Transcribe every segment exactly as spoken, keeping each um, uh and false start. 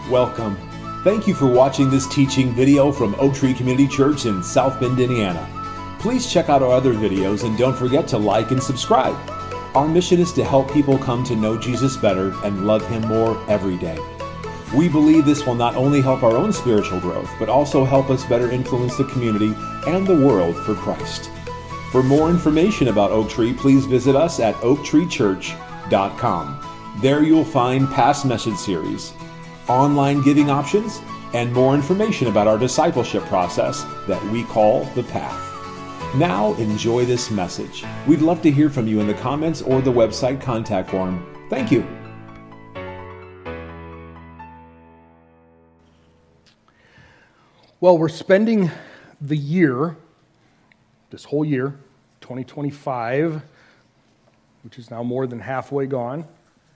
Welcome. Thank you for watching this teaching video from Oak Tree Community Church in South Bend, Indiana. Please check out our other videos and don't forget to like and subscribe. Our mission is to help people come to know Jesus better and love Him more every day. We believe this will not only help our own spiritual growth, but also help us better influence the community and the world for Christ. For more information about Oak Tree, please visit us at oak tree church dot com. There you'll find past message series, online giving options, and more information about our discipleship process that we call The Path. Now enjoy this message. We'd love to hear from you in the comments or the website contact form. Thank you. Well, we're spending the year, this whole year, twenty twenty-five, which is now more than halfway gone.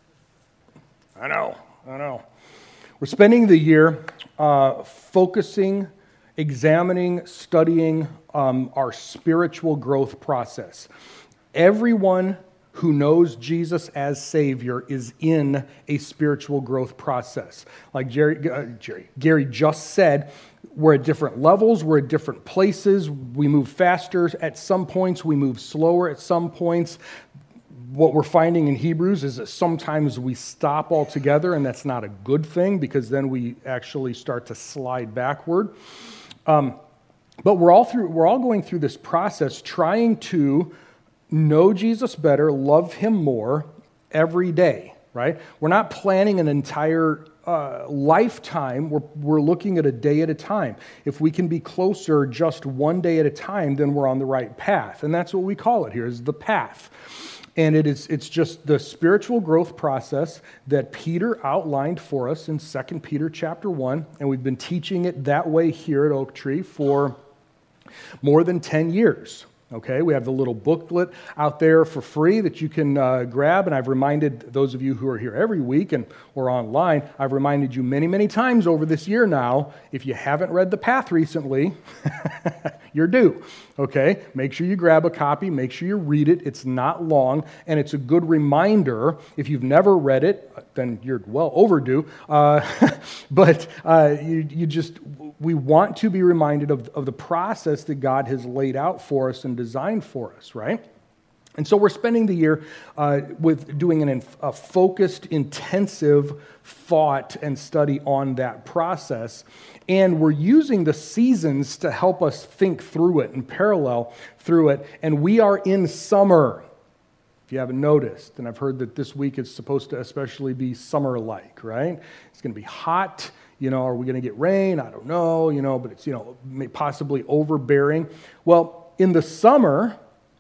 I know, I know. We're spending the year uh, focusing, examining, studying um, our spiritual growth process. Everyone who knows Jesus as Savior is in a spiritual growth process. Like Jerry, uh, Jerry, Gary just said, we're at different levels, we're at different places, we move faster at some points, we move slower at some points. What we're finding in Hebrews is that sometimes we stop altogether, and that's not a good thing because then we actually start to slide backward. Um, but we're all through. We're all going through this process, trying to know Jesus better, love Him more every day. Right? We're not planning an entire uh, lifetime. We're we're looking at a day at a time. If we can be closer just one day at a time, then we're on the right path, and that's what we call it here: is the path. And it is, it's just the spiritual growth process that Peter outlined for us in Second Peter chapter one. And we've been teaching it that way here at Oak Tree for more than ten years. Okay, we have the little booklet out there for free that you can uh, grab. And I've reminded those of you who are here every week and or online, I've reminded you many, many times over this year now, if you haven't read The Path recently, you're due. Okay, make sure you grab a copy, make sure you read it. It's not long, and it's a good reminder. If you've never read it, then you're well overdue. Uh, but uh, you, you just, we want to be reminded of, of the process that God has laid out for us and designed for us, right? And so we're spending the year uh, with doing an, a focused, intensive thought and study on that process. And we're using the seasons to help us think through it and parallel through it. And we are in summer, if you haven't noticed. And I've heard that this week is supposed to especially be summer-like, right? It's going to be hot. You know, are we going to get rain? I don't know, you know, but it's, you know, possibly overbearing. Well, in the summer,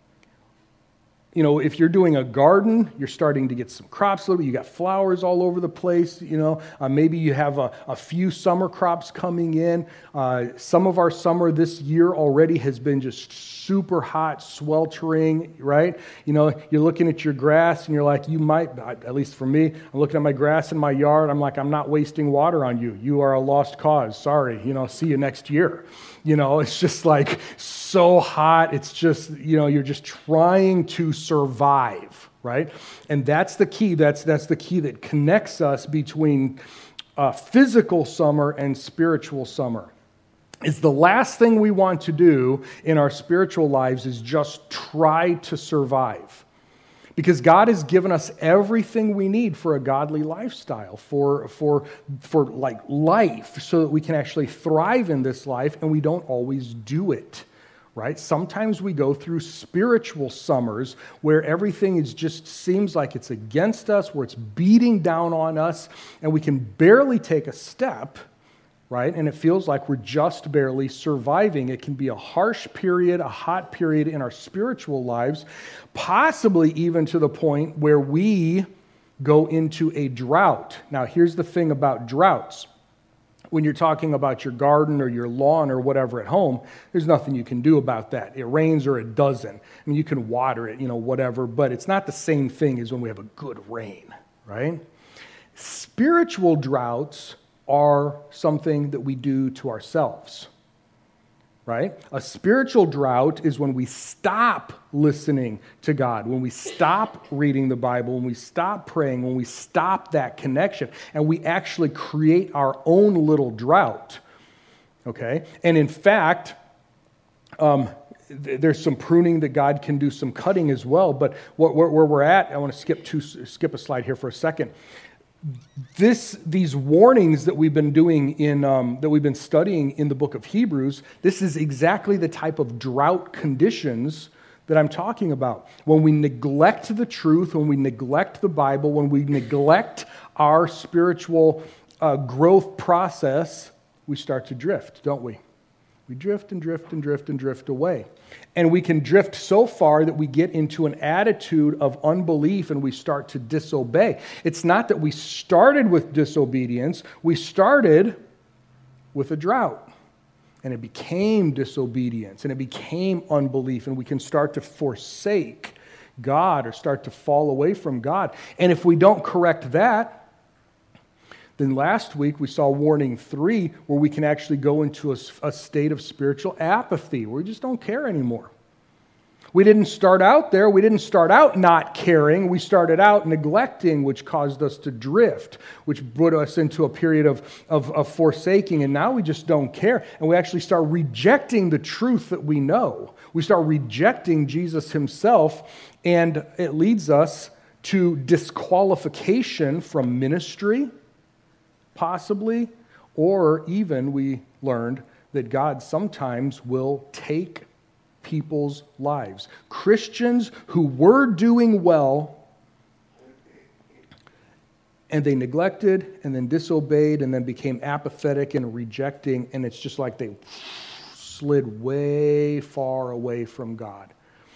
you know, if you're doing a garden, you're starting to get some crops. You got flowers all over the place. You know, uh, maybe you have a, a few summer crops coming in. Uh, some of our summer this year already has been just super hot, sweltering, right? You know, you're looking at your grass and you're like, you might, at least for me, I'm looking at my grass in my yard. I'm like, I'm not wasting water on you. You are a lost cause. Sorry. You know, see you next year. You know, it's just like so hot. It's just, you know, you're just trying to survive, right? And that's the key. That's that's the key that connects us between uh, physical summer and spiritual summer. Is the last thing we want to do in our spiritual lives is just try to survive. Because God has given us everything we need for a godly lifestyle, for, for, for like life, so that we can actually thrive in this life, and we don't always do it, right? Sometimes we go through spiritual summers where everything is just seems like it's against us, where it's beating down on us, and we can barely take a step, right? And it feels like we're just barely surviving. It can be a harsh period, a hot period in our spiritual lives, possibly even to the point where we go into a drought. Now, here's the thing about droughts. When you're talking about your garden or your lawn or whatever at home, there's nothing you can do about that. It rains or it doesn't. I mean, you can water it, you know, whatever, but it's not the same thing as when we have a good rain, right? Spiritual droughts are something that we do to ourselves, right? A spiritual drought is when we stop listening to God, when we stop reading the Bible, when we stop praying, when we stop that connection, and we actually create our own little drought, okay? And in fact, um, th- there's some pruning that God can do, some cutting as well, but what, where, where we're at, I want to skip two, skip a slide here for a second. This, these warnings that we've been doing in, um, that we've been studying in the book of Hebrews, this is exactly the type of drought conditions that I'm talking about. When we neglect the truth, when we neglect the Bible, when we neglect our spiritual uh, growth process, we start to drift, don't we? We drift and drift and drift and drift away. And we can drift so far that we get into an attitude of unbelief and we start to disobey. It's not that we started with disobedience. We started with a drought. And it became disobedience. And it became unbelief. And we can start to forsake God or start to fall away from God. And if we don't correct that, then last week we saw warning three, where we can actually go into a, a state of spiritual apathy, where we just don't care anymore. We didn't start out there. We didn't start out not caring. We started out neglecting, which caused us to drift, which put us into a period of, of, of forsaking, and now we just don't care. And we actually start rejecting the truth that we know. We start rejecting Jesus himself, and it leads us to disqualification from ministry, possibly, or even we learned that God sometimes will take people's lives. Christians who were doing well, and they neglected and then disobeyed and then became apathetic and rejecting, and it's just like they slid way far away from God.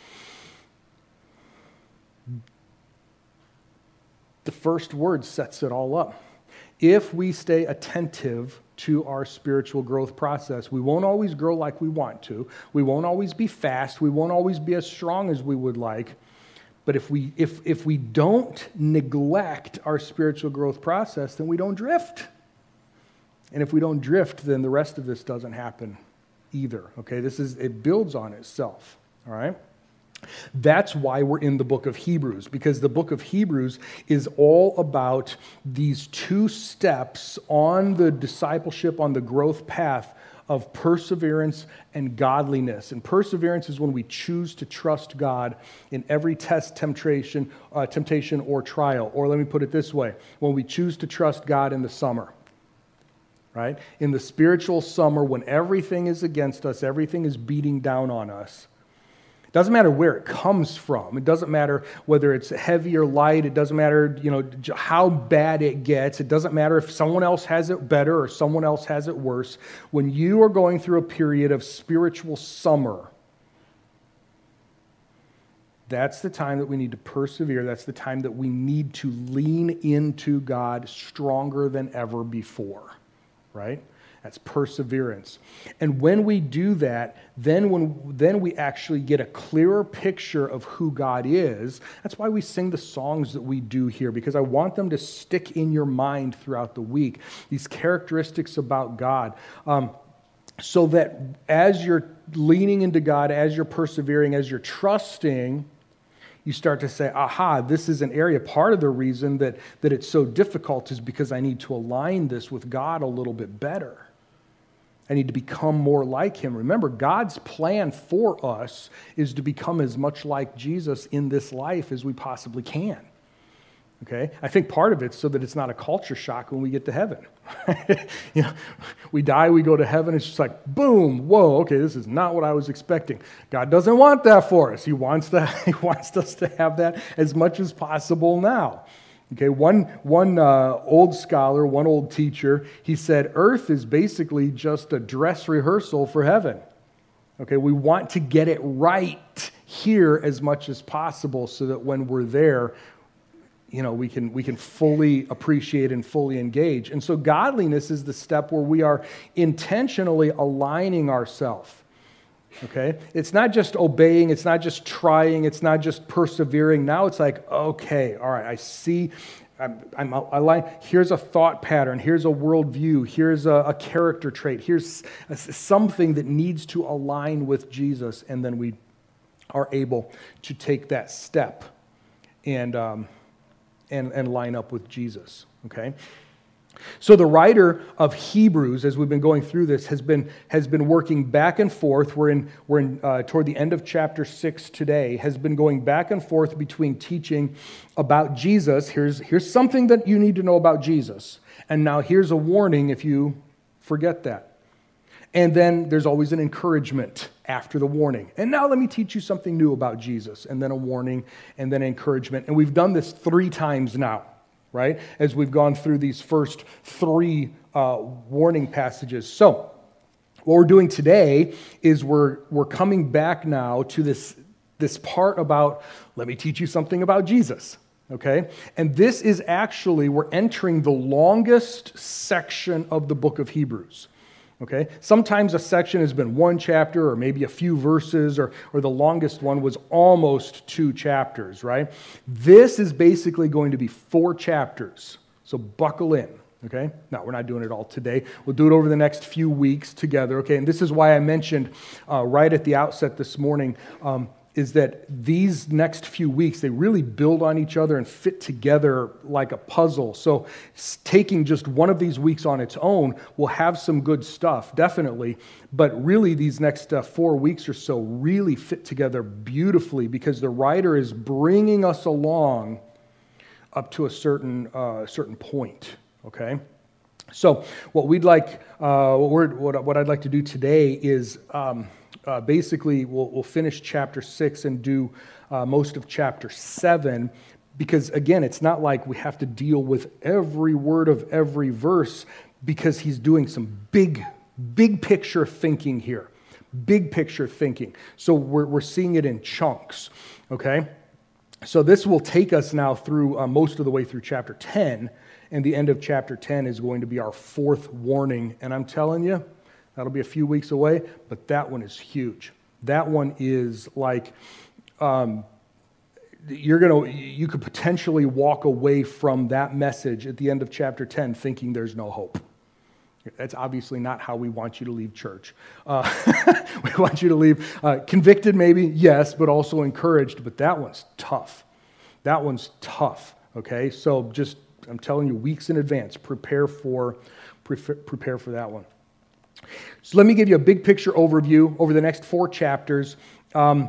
The first word sets it all up. If we stay attentive to our spiritual growth process, we won't always grow like we want to. We won't always be fast. We won't always be as strong as we would like. But if we if if we don't neglect our spiritual growth process, then we don't drift. And if we don't drift, then the rest of this doesn't happen either. Okay, this is it builds on itself. All right. That's why we're in the book of Hebrews, because the book of Hebrews is all about these two steps on the discipleship, on the growth path of perseverance and godliness. And perseverance is when we choose to trust God in every test, temptation, uh, temptation or trial. Or let me put it this way, when we choose to trust God in the summer. Right? In the spiritual summer, when everything is against us, everything is beating down on us. It doesn't matter where it comes from. It doesn't matter whether it's heavy or light. It doesn't matter, you know, how bad it gets. It doesn't matter if someone else has it better or someone else has it worse. When you are going through a period of spiritual summer, that's the time that we need to persevere. That's the time that we need to lean into God stronger than ever before, right? That's perseverance. And when we do that, then when then we actually get a clearer picture of who God is. That's why we sing the songs that we do here, because I want them to stick in your mind throughout the week, these characteristics about God, um, so that as you're leaning into God, as you're persevering, as you're trusting, you start to say, aha, this is an area. Part of the reason that, that it's so difficult is because I need to align this with God a little bit better. I need to become more like him. Remember, God's plan for us is to become as much like Jesus in this life as we possibly can. Okay? I think part of it's so that it's not a culture shock when we get to heaven. You know, we die, we go to heaven, it's just like, boom, whoa, okay, this is not what I was expecting. God doesn't want that for us. He wants that, he wants us to have that as much as possible now. Okay, one, one uh, old scholar, one old teacher, he said, earth is basically just a dress rehearsal for heaven. Okay, we want to get it right here as much as possible so that when we're there, you know, we can we can fully appreciate and fully engage. And so godliness is the step where we are intentionally aligning ourselves. Okay? It's not just obeying, it's not just trying, it's not just persevering. Now it's like, okay, all right, I see I'm, I'm, I like, here's a thought pattern, here's a worldview, here's a, a character trait, here's a, something that needs to align with Jesus, and then we are able to take that step and um, and and line up with Jesus. Okay. So the writer of Hebrews, as we've been going through this, has been has been working back and forth. We're in we're in uh, toward the end of chapter six today. Has been going back and forth between teaching about Jesus. Here's here's something that you need to know about Jesus, and now here's a warning if you forget that. And then there's always an encouragement after the warning. And now let me teach you something new about Jesus, and then a warning, and then encouragement. And we've done this three times now, right? As we've gone through these first three uh, warning passages. So what we're doing today is we're we're coming back now to this, this part about, let me teach you something about Jesus, okay? And this is actually, we're entering the longest section of the book of Hebrews. Okay? Sometimes a section has been one chapter or maybe a few verses, or, or the longest one was almost two chapters, right? This is basically going to be four chapters, so buckle in, okay? No, we're not doing it all today. We'll do it over the next few weeks together, okay? And this is why I mentioned uh, right at the outset this morning um, is that these next few weeks, they really build on each other and fit together like a puzzle. So taking just one of these weeks on its own will have some good stuff, definitely. But really, these next uh, four weeks or so really fit together beautifully because the writer is bringing us along up to a certain uh, certain point, okay? So what we'd like, uh, what, we're, what, what I'd like to do today is... Um, Uh, basically, we'll, we'll finish chapter six and do uh, most of chapter seven, because again, it's not like we have to deal with every word of every verse, because he's doing some big, big picture thinking here, big picture thinking. So we're we're seeing it in chunks, okay? So this will take us now through uh, most of the way through chapter ten, and the end of chapter ten is going to be our fourth warning, and I'm telling you, that'll be a few weeks away, but that one is huge. That one is like, um, you're gonna, you could potentially walk away from that message at the end of chapter ten thinking there's no hope. That's obviously not how we want you to leave church. Uh, we want you to leave uh, convicted maybe, yes, but also encouraged, but that one's tough. That one's tough, okay? So just, I'm telling you, weeks in advance, prepare for, prepare, prepare for that one. So let me give you a big picture overview over the next four chapters. Um,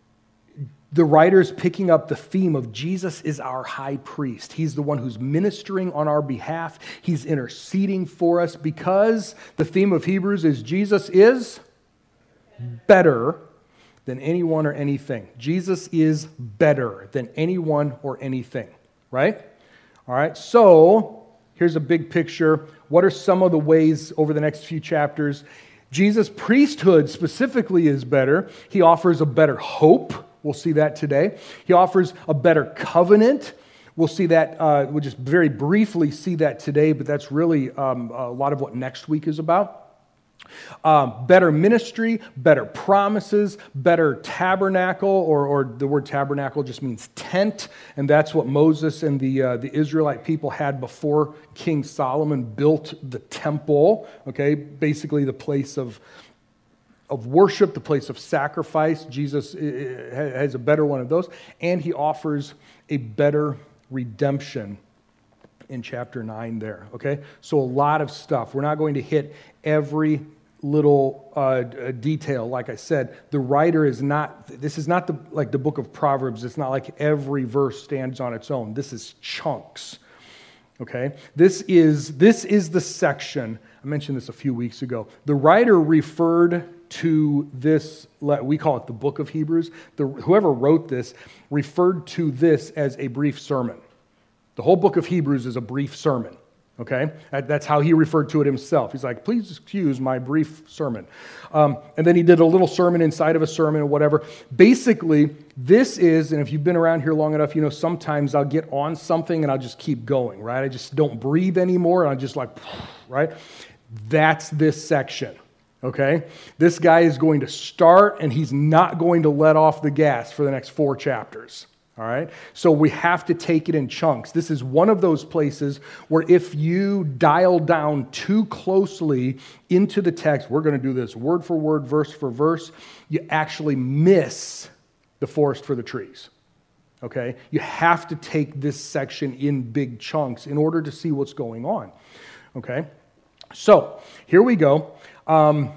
the writer's picking up the theme of Jesus is our high priest. He's the one who's ministering on our behalf. He's interceding for us because the theme of Hebrews is Jesus is better than anyone or anything. Jesus is better than anyone or anything, right? All right, so here's a big picture. What are some of the ways over the next few chapters? Jesus' priesthood specifically is better. He offers a better hope. We'll see that today. He offers a better covenant. We'll see that, uh, we'll just very briefly see that today, but that's really um, a lot of what next week is about. Um, better ministry, better promises, better tabernacle, or, or the word tabernacle just means tent, and that's what Moses and the uh, the Israelite people had before King Solomon built the temple. Okay, basically the place of of worship, the place of sacrifice. Jesus has a better one of those, and he offers a better redemption in chapter nine there, okay? So a lot of stuff. We're not going to hit every little uh, detail. Like I said, the writer is not, this is not the like the book of Proverbs. It's not like every verse stands on its own. This is chunks, okay? This is, this is the section, I mentioned this a few weeks ago. The writer referred to this, we call it the book of Hebrews. The, whoever wrote this referred to this as a brief sermon. The whole book of Hebrews is a brief sermon, okay? That's how he referred to it himself. He's like, please excuse my brief sermon. Um, and then he did a little sermon inside of a sermon or whatever. Basically, this is, and if you've been around here long enough, you know sometimes I'll get on something and I'll just keep going, right? I just don't breathe anymore, and I'm just like, right? That's this section, okay? This guy is going to start, and he's not going to let off the gas for the next four chapters. All right? So we have to take it in chunks. This is one of those places where if you dial down too closely into the text, we're going to do this word for word, verse for verse, you actually miss the forest for the trees. Okay? You have to take this section in big chunks in order to see what's going on. Okay? So, here we go. Um,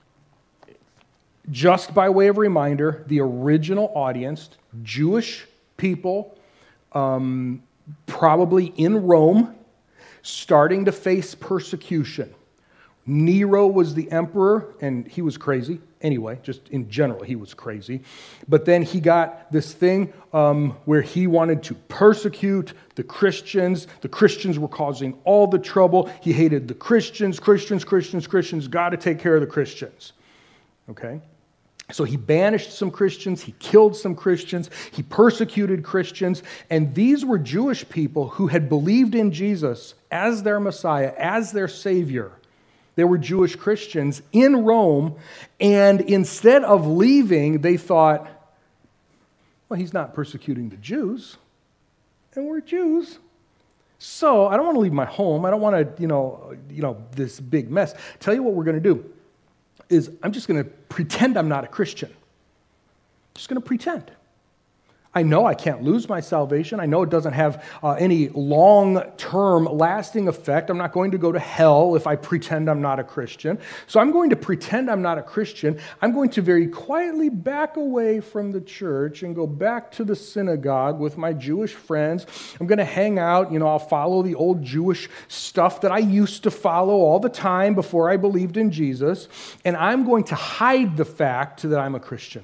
just by way of reminder, the original audience, Jewish people, um, probably in Rome, starting to face persecution. Nero was the emperor, and he was crazy. Anyway, just in general, he was crazy. But then he got this thing um, where he wanted to persecute the Christians. The Christians were causing all the trouble. He hated the Christians, Christians, Christians, Christians. Got to take care of the Christians. Okay? So he banished some Christians, he killed some Christians, he persecuted Christians, and these were Jewish people who had believed in Jesus as their Messiah, as their Savior. They were Jewish Christians in Rome, and instead of leaving, they thought, well, he's not persecuting the Jews, and we're Jews. So I don't want to leave my home. I don't want to, you know, you know, this big mess. Tell you what we're going to do is I'm just going to pretend I'm not a Christian. Just going to pretend. I know I can't lose my salvation. I know it doesn't have uh, any long-term lasting effect. I'm not going to go to hell if I pretend I'm not a Christian. So I'm going to pretend I'm not a Christian. I'm going to very quietly back away from the church and go back to the synagogue with my Jewish friends. I'm going to hang out. You know, I'll follow the old Jewish stuff that I used to follow all the time before I believed in Jesus. And I'm going to hide the fact that I'm a Christian.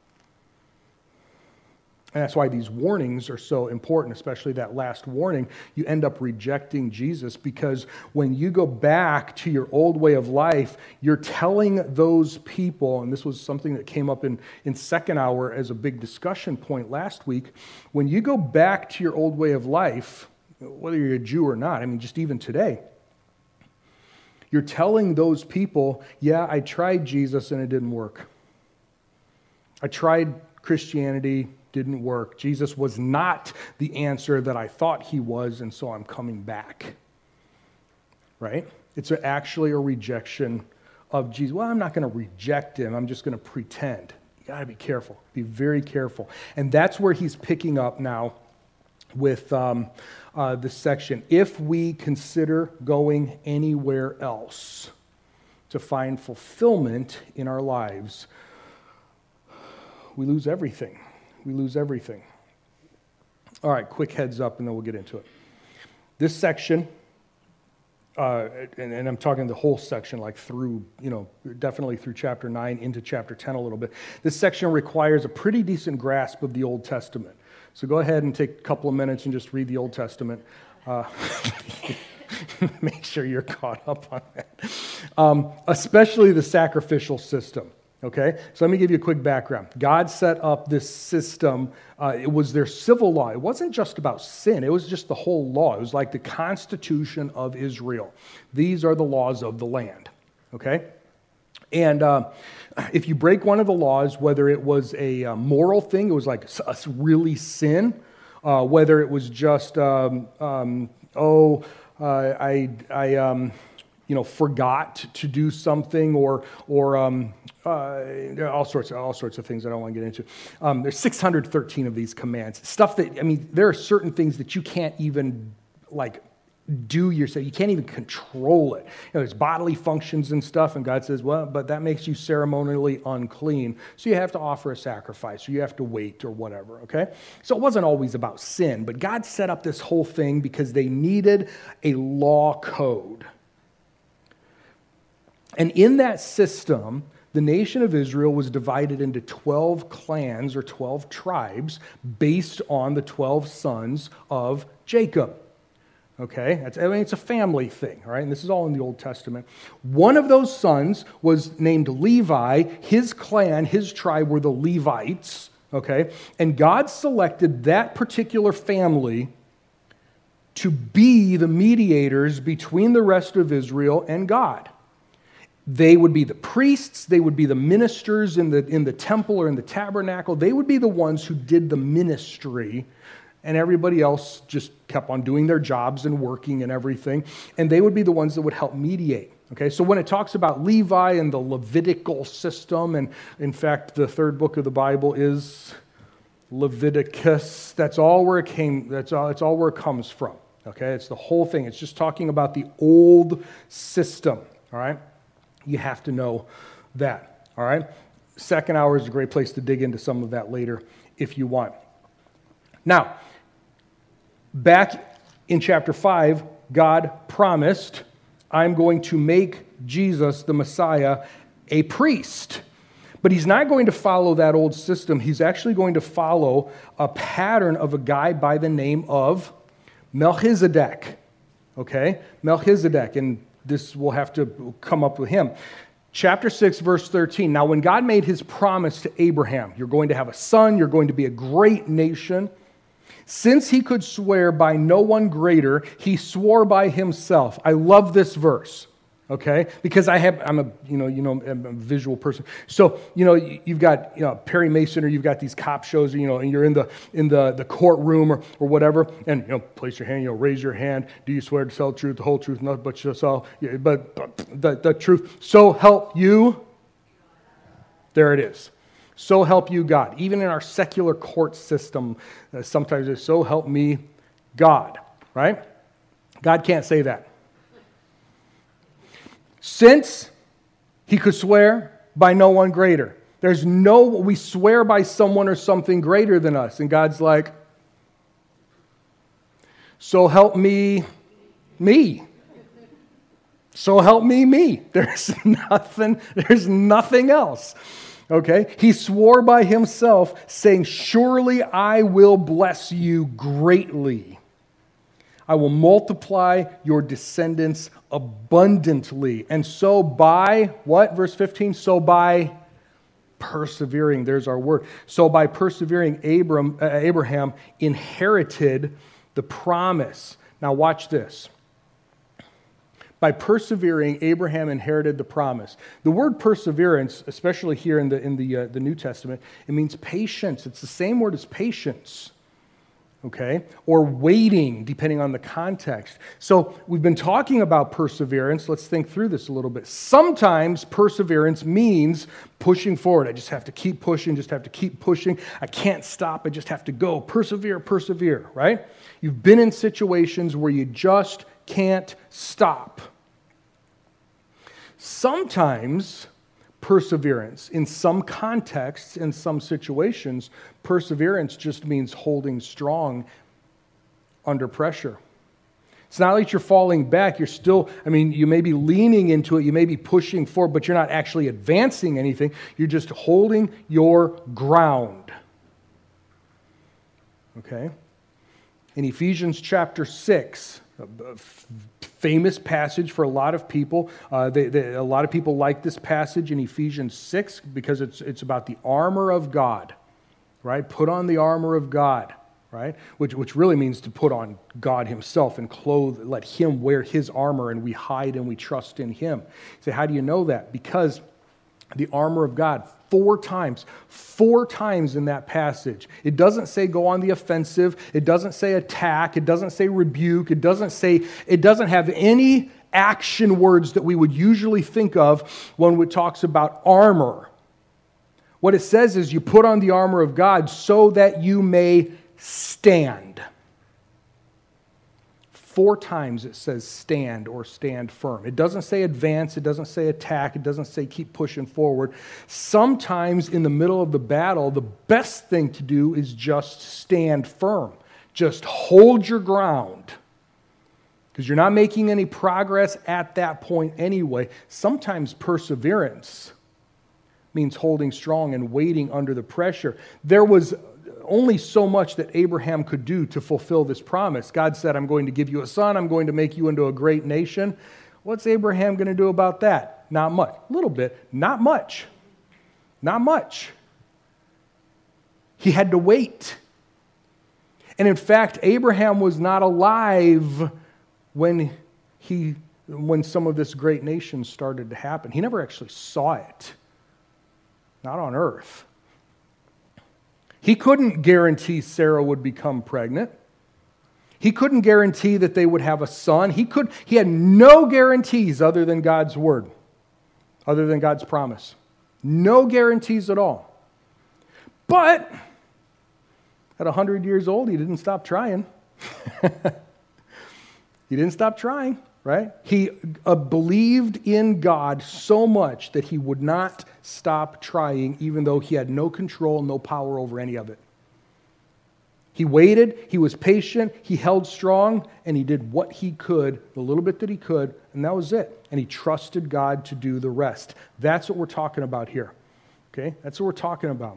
And that's why these warnings are so important, especially that last warning. You end up rejecting Jesus because when you go back to your old way of life, you're telling those people, and this was something that came up in, in second hour as a big discussion point last week, when you go back to your old way of life, whether you're a Jew or not, I mean, just even today, you're telling those people, yeah, I tried Jesus and it didn't work. I tried Christianity, didn't work. Jesus was not the answer that I thought he was, and so I'm coming back. Right? It's actually a rejection of Jesus. Well, I'm not going to reject him. I'm just going to pretend. You got to be careful. Be very careful. And that's where he's picking up now with um, uh, this section. If we consider going anywhere else to find fulfillment in our lives, we lose everything. We lose everything. All right, quick heads up, and then we'll get into it. This section, uh, and, and I'm talking the whole section, like through, you know, definitely through chapter nine into chapter ten a little bit. This section requires a pretty decent grasp of the Old Testament. So go ahead and take a couple of minutes and just read the Old Testament. Uh, make sure you're caught up on that. Um, especially the sacrificial system. Okay, so let me give you a quick background. God set up this system. Uh, it was their civil law. It wasn't just about sin. It was just the whole law. It was like the Constitution of Israel. These are the laws of the land. Okay? And uh, if you break one of the laws, whether it was a uh, moral thing, it was like a really sin, uh, whether it was just, um, um, oh, uh, I, I, um, you know, forgot to do something, or, or um, uh, all sorts, of, all sorts of things I don't want to get into. Um, there's six hundred thirteen of these commands. Stuff that, I mean, there are certain things that you can't even like do yourself. You can't even control it. You know, there's bodily functions and stuff, and God says, well, but that makes you ceremonially unclean, so you have to offer a sacrifice, or you have to wait, or whatever, okay? So it wasn't always about sin, but God set up this whole thing because they needed a law code. And in that system, the nation of Israel was divided into twelve clans or twelve tribes based on the twelve sons of Jacob. Okay? That's, I mean, it's a family thing, all right? And this is all in the Old Testament. One of those sons was named Levi. His clan, his tribe were the Levites, okay? And God selected that particular family to be the mediators between the rest of Israel and God. They would be the priests, they would be the ministers in the, in the temple or in the tabernacle. They would be the ones who did the ministry, and everybody else just kept on doing their jobs and working and everything. And they would be the ones that would help mediate. Okay, so when it talks about Levi and the Levitical system, and in fact, the third book of the Bible is Leviticus. That's all where it came. That's all. It's all where it comes from. Okay, it's the whole thing. It's just talking about the old system. All right, you have to know that. All right, second hour is a great place to dig into some of that later if you want. Now, back in chapter five, God promised, I'm going to make Jesus, the Messiah, a priest. But he's not going to follow that old system. He's actually going to follow a pattern of a guy by the name of Melchizedek. Okay? Melchizedek. And this will have to come up with him. Chapter six, verse thirteen. Now, when God made his promise to Abraham, you're going to have a son, you're going to be a great nation. Since he could swear by no one greater, he swore by himself. I love this verse, okay? Because I have, I'm a, you know, you know, I'm a visual person. So, you know, you've got, you know, Perry Mason, or you've got these cop shows, you know, and you're in the in the, the courtroom or, or whatever, and, you know, place your hand, you know, raise your hand. Do you swear to tell the truth, the whole truth, nothing but yourself? Yeah, but, but the, the truth. So help you. There it is. So help you God. Even in our secular court system, uh, sometimes it's so help me God, right? God can't say that. Since he could swear by no one greater. There's no, we swear by someone or something greater than us. And God's like, so help me, me. So help me, me. There's nothing, there's nothing else. Okay, he swore by himself, saying, surely I will bless you greatly. I will multiply your descendants abundantly. And so by, what? Verse fifteen, so by persevering, there's our word. So by persevering, Abram, uh, Abraham inherited the promise. Now watch this. By persevering, Abraham inherited the promise. The word perseverance, especially here in the in the uh, the New Testament, it means patience. It's the same word as patience, okay, or waiting, depending on the context. So we've been talking about perseverance. Let's think through this a little bit. Sometimes perseverance means pushing forward. I just have to keep pushing, just have to keep pushing. I can't stop. I just have to go. Persevere, persevere, right? You've been in situations where you just can't stop. Sometimes perseverance, in some contexts, in some situations, perseverance just means holding strong under pressure. It's not like you're falling back. You're still, I mean, you may be leaning into it, you may be pushing forward, but you're not actually advancing anything. You're just holding your ground. Okay? In Ephesians chapter six, a famous passage for a lot of people. Uh, they, they, a lot of people like this passage in Ephesians six because it's it's about the armor of God, right? Put on the armor of God, right? Which which really means to put on God himself and clothe, let him wear his armor, and we hide and we trust in him. So how do you know that? Because the armor of God, four times, four times in that passage. It doesn't say go on the offensive. It doesn't say attack. It doesn't say rebuke. It doesn't say, it doesn't have any action words that we would usually think of when it talks about armor. What it says is you put on the armor of God so that you may stand. Four times it says stand or stand firm. It doesn't say advance. It doesn't say attack. It doesn't say keep pushing forward. Sometimes in the middle of the battle, the best thing to do is just stand firm. Just hold your ground. Because you're not making any progress at that point anyway. Sometimes perseverance means holding strong and waiting under the pressure. There was only so much that Abraham could do to fulfill this promise. God said, I'm going to give you a son. I'm going to make you into a great nation. What's Abraham going to do about that? Not much. A little bit. Not much. Not much. He had to wait. And in fact, Abraham was not alive when he when some of this great nation started to happen. He never actually saw it. Not on earth. He couldn't guarantee Sarah would become pregnant. He couldn't guarantee that they would have a son. He could. He had no guarantees other than God's word, other than God's promise. No guarantees at all. But at one hundred years old, he didn't stop trying. He didn't stop trying, right? He uh, believed in God so much that he would not stop trying, even though he had no control, no power over any of it. He waited, he was patient, he held strong, and he did what he could, the little bit that he could, and that was it. And he trusted God to do the rest. That's what we're talking about here. Okay? That's what we're talking about.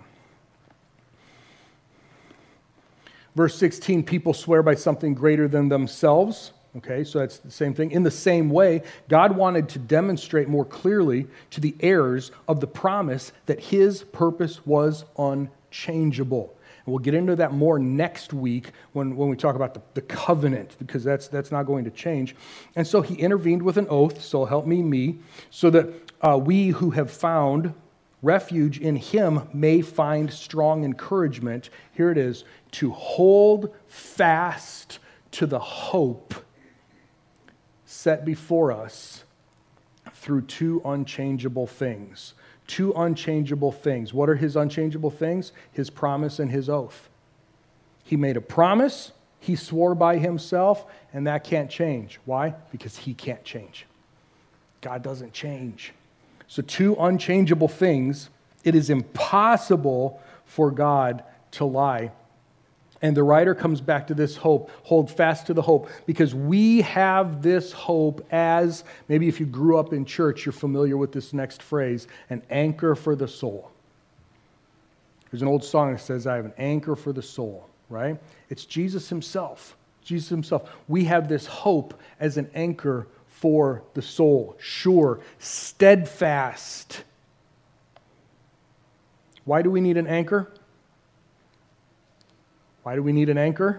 Verse sixteen, people swear by something greater than themselves. Okay, so that's the same thing. In the same way, God wanted to demonstrate more clearly to the heirs of the promise that his purpose was unchangeable. And we'll get into that more next week when, when we talk about the, the covenant, because that's, that's not going to change. And so he intervened with an oath, so help me, me, so that uh, we who have found refuge in him may find strong encouragement. Here it is, to hold fast to the hope set before us through two unchangeable things. Two unchangeable things. What are his unchangeable things? His promise and his oath. He made a promise, he swore by himself, and that can't change. Why? Because he can't change. God doesn't change. So two unchangeable things. It is impossible for God to lie. And the writer comes back to this hope. Hold fast to the hope. Because we have this hope as, maybe if you grew up in church, you're familiar with this next phrase, an anchor for the soul. There's an old song that says, I have an anchor for the soul, right? It's Jesus himself. Jesus himself. We have this hope as an anchor for the soul. Sure, steadfast. Why do we need an anchor? Why do we need an anchor?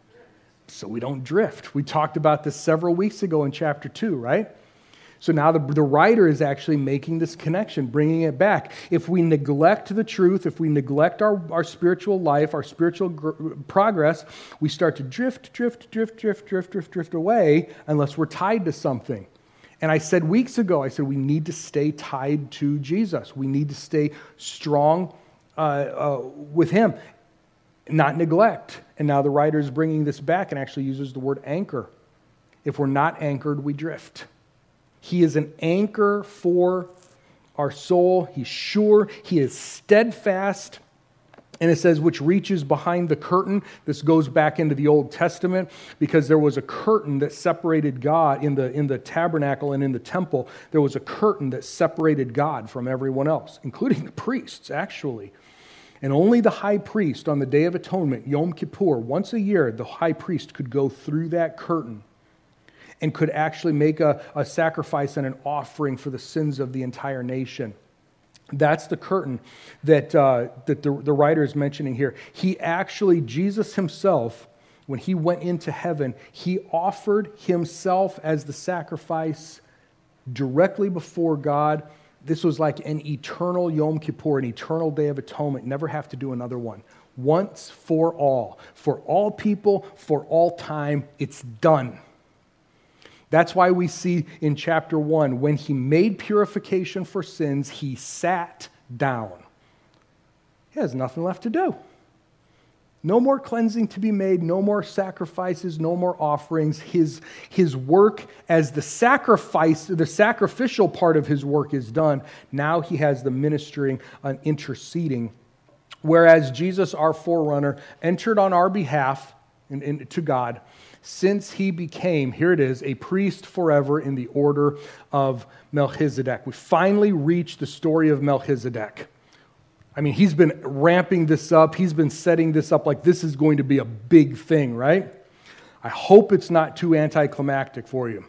So we don't drift. We talked about this several weeks ago in chapter two, right? So now the, the writer is actually making this connection, bringing it back. If we neglect the truth, if we neglect our, our spiritual life, our spiritual gr- progress, we start to drift, drift, drift, drift, drift, drift, drift away unless we're tied to something. And I said weeks ago, I said we need to stay tied to Jesus. We need to stay strong uh, uh, with him. Not neglect. And now the writer is bringing this back and actually uses the word anchor. If we're not anchored, we drift. He is an anchor for our soul. He's sure. He is steadfast. And it says, which reaches behind the curtain. This goes back into the Old Testament because there was a curtain that separated God in the, in the tabernacle and in the temple. There was a curtain that separated God from everyone else, including the priests, actually. And only the high priest on the Day of Atonement, Yom Kippur, once a year, the high priest could go through that curtain and could actually make a, a sacrifice and an offering for the sins of the entire nation. That's the curtain that, uh, that the, the writer is mentioning here. He actually, Jesus himself, when he went into heaven, he offered himself as the sacrifice directly before God. This was like an eternal Yom Kippur, an eternal Day of Atonement. Never have to do another one. Once for all. For all people, for all time, it's done. That's why we see in chapter one, when he made purification for sins, he sat down. He has nothing left to do. No more cleansing to be made, no more sacrifices, no more offerings. His, his work as the sacrifice, the sacrificial part of his work is done. Now he has the ministering and interceding. Whereas Jesus, our forerunner, entered on our behalf in, in, to God, since he became, here it is, a priest forever in the order of Melchizedek. We finally reached the story of Melchizedek. I mean, he's been ramping this up. He's been setting this up like this is going to be a big thing, right? I hope it's not too anticlimactic for you.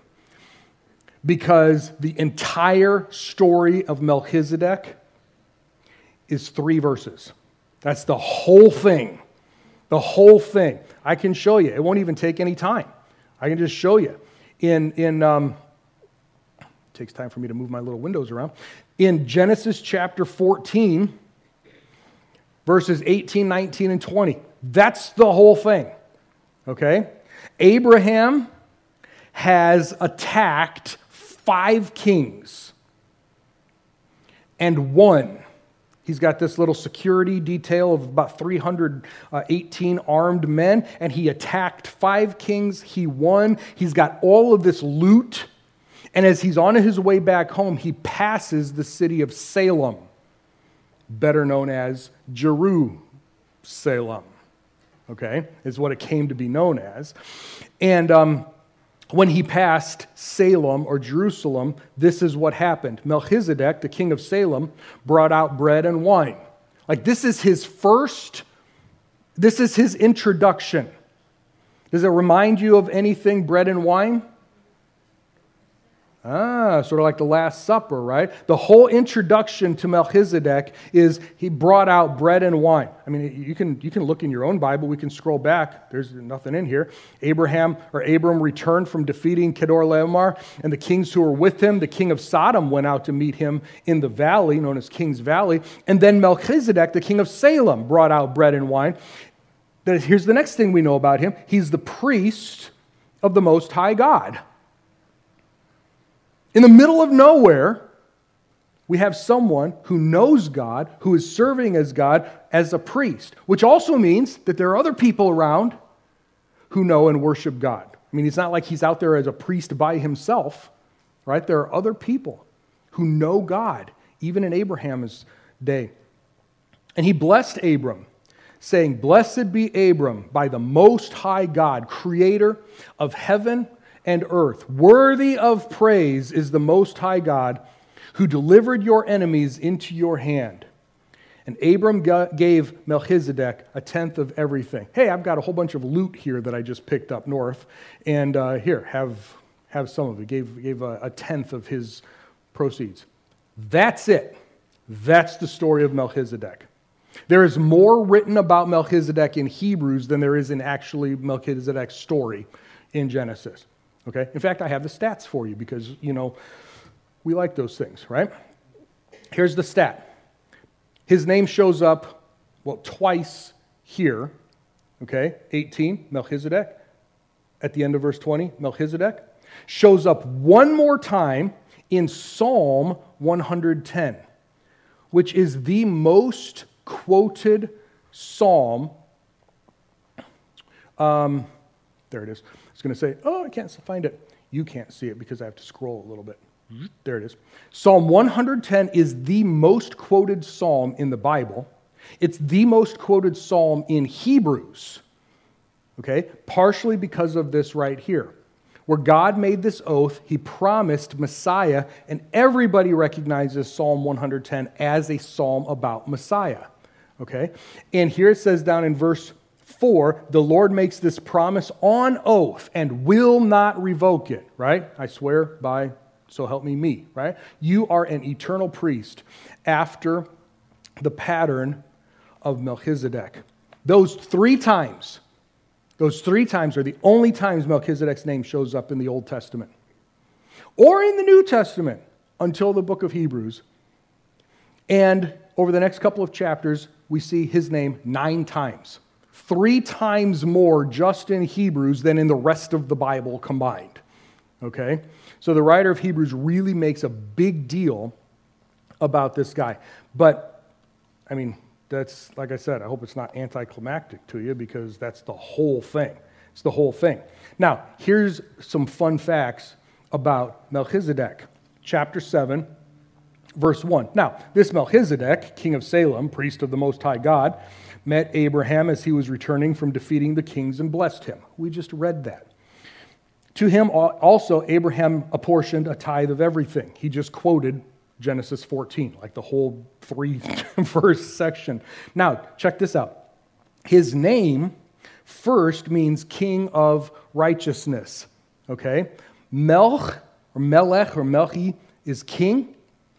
Because the entire story of Melchizedek is three verses. That's the whole thing. The whole thing. I can show you. It won't even take any time. I can just show you. In, in um, takes time for me to move my little windows around. In Genesis chapter fourteen, verses eighteen, nineteen, and twenty. That's the whole thing, okay? Abraham has attacked five kings and won. He's got this little security detail of about three hundred eighteen armed men, and he attacked five kings. He won. He's got all of this loot, and as he's on his way back home, he passes the city of Salem, better known as Jerusalem, okay, is what it came to be known as. And um, when he passed Salem or Jerusalem, this is what happened. Melchizedek, the king of Salem, brought out bread and wine. Like this is his first, this is his introduction. Does it remind you of anything, bread and wine? Ah, sort of like the Last Supper, right? The whole introduction to Melchizedek is he brought out bread and wine. I mean, you can you can look in your own Bible. We can scroll back. There's nothing in here. Abraham or Abram returned from defeating Kedorlaomer, and the kings who were with him, the king of Sodom, went out to meet him in the valley, known as King's Valley. And then Melchizedek, the king of Salem, brought out bread and wine. Here's the next thing we know about him. He's the priest of the Most High God. In the middle of nowhere, we have someone who knows God, who is serving as God as a priest, which also means that there are other people around who know and worship God. I mean, it's not like he's out there as a priest by himself, right? There are other people who know God, even in Abraham's day. And he blessed Abram, saying, "Blessed be Abram by the Most High God, creator of heaven and earth. Worthy of praise is the Most High God, who delivered your enemies into your hand." And Abram gave Melchizedek a tenth of everything. Hey, I've got a whole bunch of loot here that I just picked up north, and uh, here, have have some of it. Gave gave a, a tenth of his proceeds. That's it. That's the story of Melchizedek. There is more written about Melchizedek in Hebrews than there is in actually Melchizedek's story in Genesis. Okay? In fact, I have the stats for you because, you know, we like those things, right? Here's the stat. His name shows up, well, twice here, okay? eighteen, Melchizedek. At the end of verse twenty, Melchizedek. Shows up one more time in Psalm one hundred ten, which is the most quoted psalm. Um, there it is. I was going to say, oh, I can't find it. You can't see it because I have to scroll a little bit. There it is. Psalm one hundred ten is the most quoted psalm in the Bible. It's the most quoted psalm in Hebrews, okay? Partially because of this right here, where God made this oath, he promised Messiah, and everybody recognizes Psalm one hundred ten as a psalm about Messiah, okay? And here it says down in verse four, the Lord makes this promise on oath and will not revoke it, right? I swear by, so help me me, right? You are an eternal priest after the pattern of Melchizedek. Those three times, those three times are the only times Melchizedek's name shows up in the Old Testament or in the New Testament until the book of Hebrews. And over the next couple of chapters, we see his name nine times. Three times more just in Hebrews than in the rest of the Bible combined. Okay? So the writer of Hebrews really makes a big deal about this guy. But, I mean, that's, like I said, I hope it's not anticlimactic to you because that's the whole thing. It's the whole thing. Now, here's some fun facts about Melchizedek. Chapter seven, verse one. Now, this Melchizedek, king of Salem, priest of the Most High God, met Abraham as he was returning from defeating the kings and blessed him. We just read that. To him also Abraham apportioned a tithe of everything. He just quoted Genesis fourteen, like the whole three-verse section. Now, check this out. His name first means king of righteousness. Okay? Melch, or Melech, or Melchi is king.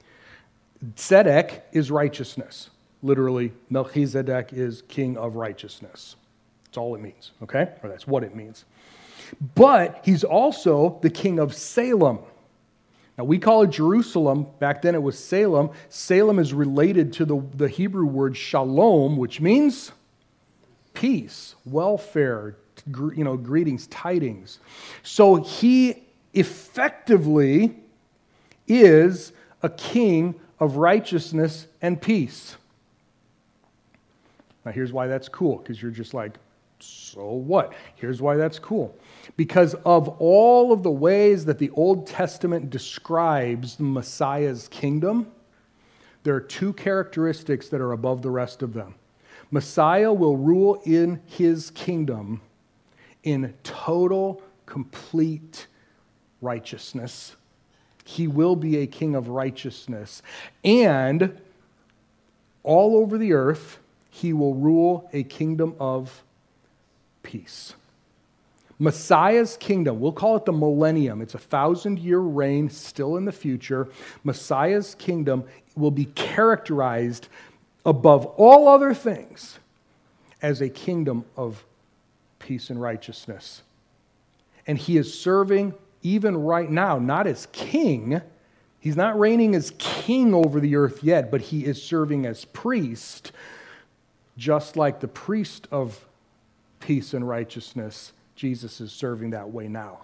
Tzedek is righteousness. Literally, Melchizedek is king of righteousness. That's all it means, okay? Or that's what it means. But he's also the king of Salem. Now, we call it Jerusalem. Back then it was Salem. Salem is related to the, the Hebrew word shalom, which means peace, welfare, you know, greetings, tidings. So he effectively is a king of righteousness and peace. Now, here's why that's cool, because you're just like, so what? Here's why that's cool. Because of all of the ways that the Old Testament describes the Messiah's kingdom, there are two characteristics that are above the rest of them. Messiah will rule in his kingdom in total, complete righteousness. He will be a king of righteousness. And all over the earth, he will rule a kingdom of peace. Messiah's kingdom, we'll call it the millennium. It's a thousand-year reign still in the future. Messiah's kingdom will be characterized above all other things as a kingdom of peace and righteousness. And he is serving even right now, not as king. He's not reigning as king over the earth yet, but he is serving as priest, just like the priest of peace and righteousness. Jesus is serving that way now.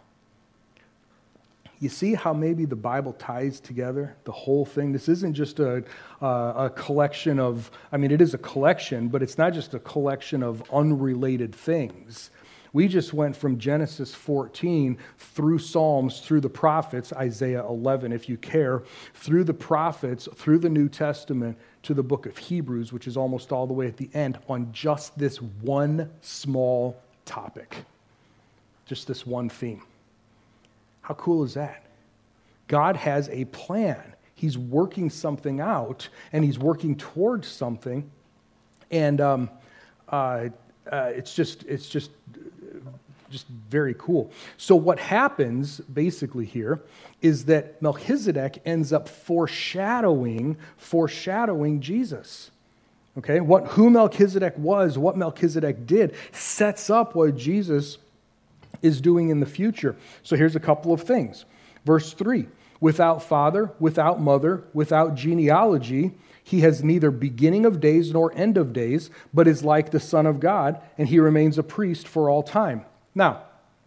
You see how maybe the Bible ties together the whole thing? This isn't just a, uh, a collection of, I mean, it is a collection, but it's not just a collection of unrelated things. We just went from Genesis fourteen through Psalms, through the prophets, Isaiah eleven if you care, through the prophets, through the New Testament, to the book of Hebrews, which is almost all the way at the end, on just this one small topic. Just this one theme. How cool is that? God has a plan. He's working something out, and he's working towards something. And um, uh, uh, it's just, it's just, just very cool. So what happens basically here is that Melchizedek ends up foreshadowing, foreshadowing Jesus. Okay, what who Melchizedek was, what Melchizedek did, sets up what Jesus is doing in the future. So here's a couple of things. Verse three, without father, without mother, without genealogy, he has neither beginning of days nor end of days, but is like the Son of God, and he remains a priest for all time. Now,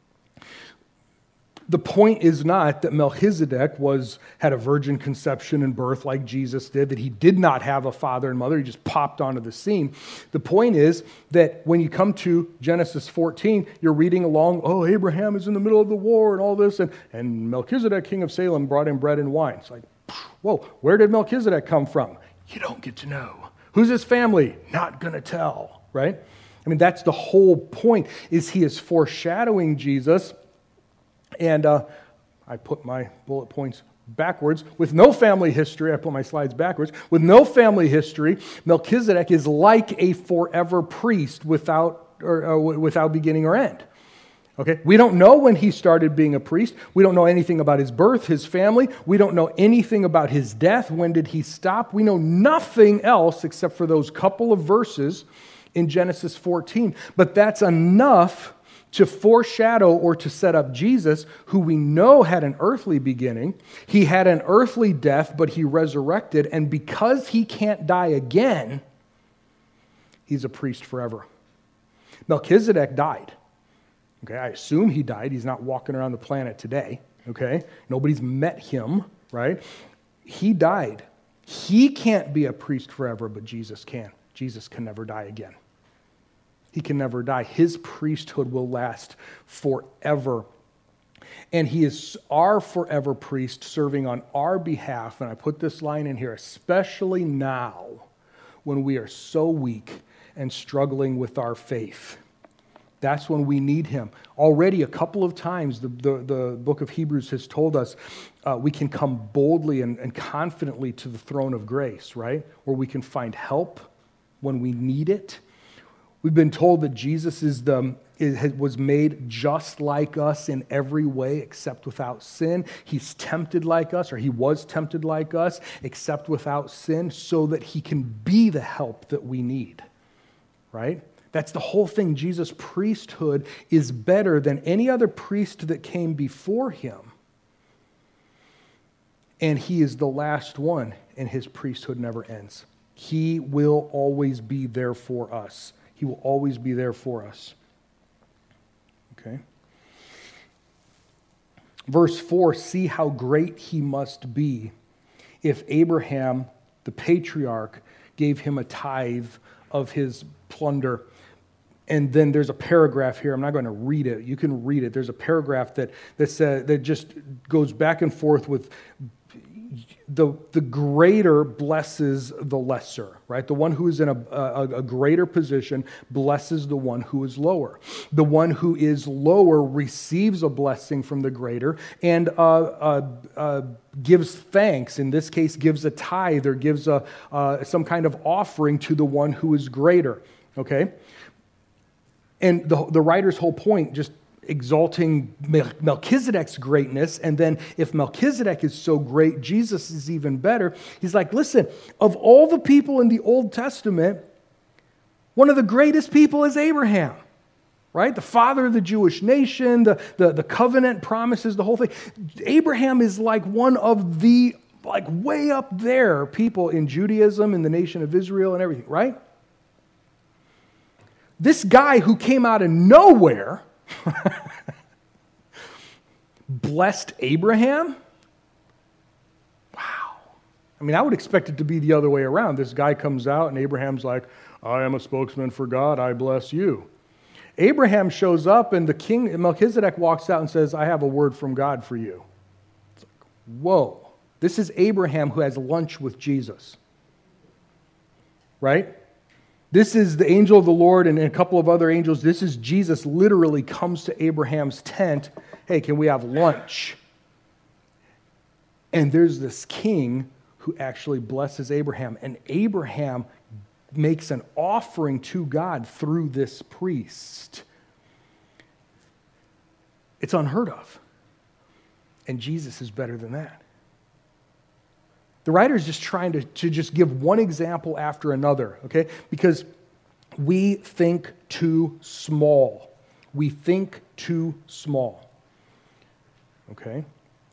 the point is not that Melchizedek was had a virgin conception and birth like Jesus did, that he did not have a father and mother, he just popped onto the scene. The point is that when you come to Genesis fourteen, you're reading along, oh, Abraham is in the middle of the war and all this, and, and Melchizedek, king of Salem, brought in bread and wine. It's like, whoa, where did Melchizedek come from? You don't get to know. Who's his family? Not going to tell, right? I mean, that's the whole point, is he is foreshadowing Jesus. And uh, I put my bullet points backwards. With no family history, I put my slides backwards. With no family history, Melchizedek is like a forever priest without or, uh, without beginning or end. Okay, we don't know when he started being a priest. We don't know anything about his birth, his family. We don't know anything about his death. When did he stop? We know nothing else except for those couple of verses in Genesis fourteen. But that's enough to foreshadow or to set up Jesus, who we know had an earthly beginning. He had an earthly death, but he resurrected. And because he can't die again, he's a priest forever. Melchizedek died. Okay, I assume he died. He's not walking around the planet today. Okay, nobody's met him, right? He died. He can't be a priest forever, but Jesus can. Jesus can never die again. He can never die. His priesthood will last forever. And he is our forever priest serving on our behalf. And I put this line in here, especially now when we are so weak and struggling with our faith. That's when we need him. Already a couple of times the, the, the book of Hebrews has told us uh, we can come boldly and, and confidently to the throne of grace, right? Where we can find help when we need it. We've been told that Jesus is the is, was made just like us in every way except without sin. He's tempted like us, or he was tempted like us, except without sin, so that he can be the help that we need, right? That's the whole thing. Jesus' priesthood is better than any other priest that came before him. And he is the last one, and his priesthood never ends. He will always be there for us. He will always be there for us. Okay? Verse four, see how great he must be if Abraham, the patriarch, gave him a tithe of his plunder. And then there's a paragraph here. I'm not going to read it. You can read it. There's a paragraph that that, says, that just goes back and forth with the, the greater blesses the lesser, right? The one who is in a, a, a greater position blesses the one who is lower. The one who is lower receives a blessing from the greater and uh, uh, uh, gives thanks. In this case, gives a tithe or gives a uh, some kind of offering to the one who is greater, okay? And the, the writer's whole point, just exalting Melchizedek's greatness, and then if Melchizedek is so great, Jesus is even better. He's like, listen, of all the people in the Old Testament, one of the greatest people is Abraham, right? The father of the Jewish nation, the, the, the covenant promises, the whole thing. Abraham is like one of the, like way up there people in Judaism, in the nation of Israel and everything, right? This guy who came out of nowhere blessed Abraham? Wow. I mean, I would expect it to be the other way around. This guy comes out and Abraham's like, I am a spokesman for God, I bless you. Abraham shows up and the king, Melchizedek, walks out and says, I have a word from God for you. It's like, whoa. This is Abraham who has lunch with Jesus. Right? This is the angel of the Lord and a couple of other angels. This is Jesus literally comes to Abraham's tent. Hey, can we have lunch? And there's this king who actually blesses Abraham. And Abraham makes an offering to God through this priest. It's unheard of. And Jesus is better than that. The writer is just trying to, to just give one example after another, okay? Because we think too small. We think too small, okay?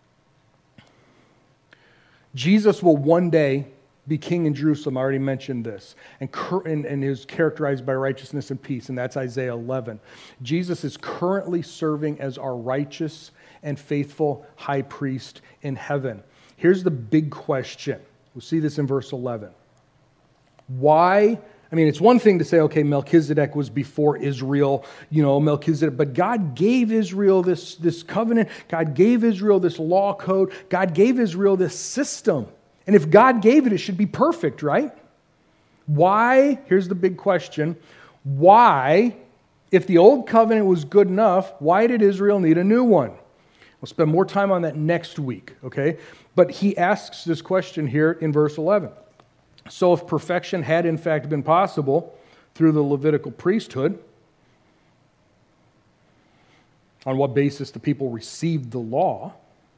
Jesus will one day be king in Jerusalem. I already mentioned this. And, and, and is characterized by righteousness and peace, and that's Isaiah eleven. Jesus is currently serving as our righteous and faithful high priest in heaven. Here's the big question. We'll see this in verse eleven. Why? I mean, it's one thing to say, okay, Melchizedek was before Israel, you know, Melchizedek, but God gave Israel this, this covenant. God gave Israel this law code. God gave Israel this system. And if God gave it, it should be perfect, right? Why? Here's the big question. Why, if the old covenant was good enough, why did Israel need a new one? We'll spend more time on that next week, okay? But he asks this question here in verse eleven. So if perfection had in fact been possible through the Levitical priesthood, on what basis the people received the law,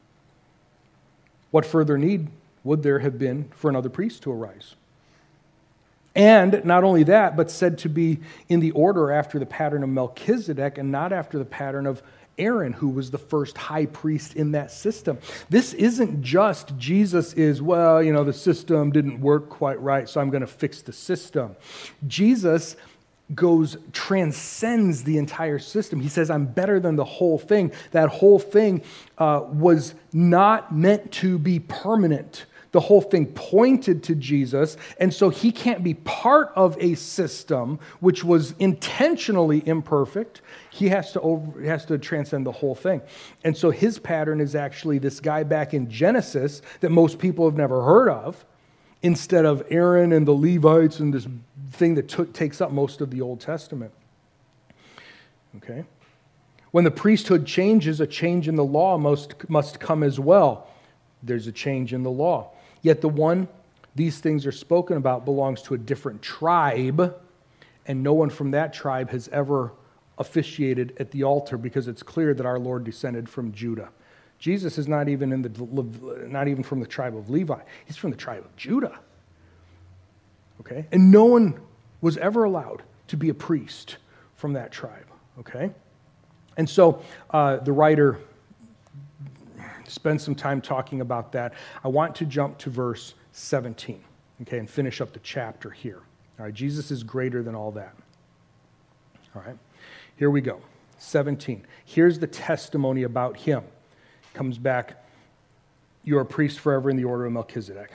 what further need would there have been for another priest to arise? And not only that, but said to be in the order after the pattern of Melchizedek and not after the pattern of Aaron, who was the first high priest in that system. This isn't just Jesus is, well, you know, the system didn't work quite right, so I'm going to fix the system. Jesus goes, transcends the entire system. He says, I'm better than the whole thing. That whole thing uh, was not meant to be permanent. The whole thing pointed to Jesus, and so he can't be part of a system which was intentionally imperfect. He has to over, he has to transcend the whole thing. And so his pattern is actually this guy back in Genesis that most people have never heard of, instead of Aaron and the Levites and this thing that took, takes up most of the Old Testament. Okay? When the priesthood changes, a change in the law must, must come as well. There's a change in the law. Yet the one these things are spoken about belongs to a different tribe, and no one from that tribe has ever officiated at the altar, because it's clear that our Lord descended from Judah. Jesus is not even in the not even from the tribe of Levi. He's from the tribe of Judah. Okay? And no one was ever allowed to be a priest from that tribe. Okay? And so uh, the writer spend some time talking about that. I want to jump to verse seventeen, okay, and finish up the chapter here. All right, Jesus is greater than all that. All right, here we go. seventeen. Here's the testimony about him. Comes back, you are a priest forever in the order of Melchizedek.